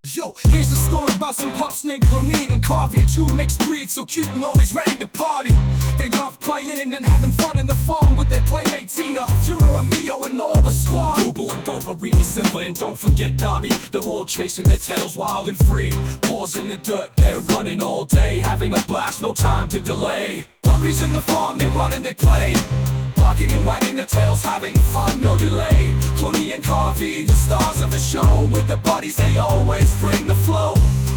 Yo, here's a story about some pups named Clonine and Coffee. Two mixed breeds, so cute and always ready to party. They love playing and having fun in the farm with their playmates Tina, Junior, and Mio, and all the squad. Google and Gopher, really simple, and don't forget Dobby. They're all chasing their tails wild and free. Paws in the dirt, they're running all day, having a blast, no time to delay. Puppies in the farm, they run and they play, barking and wagging their tails, having fun, no delay. Clonine and Coffee, the stars of the show. With their bodies, they always bring the flow.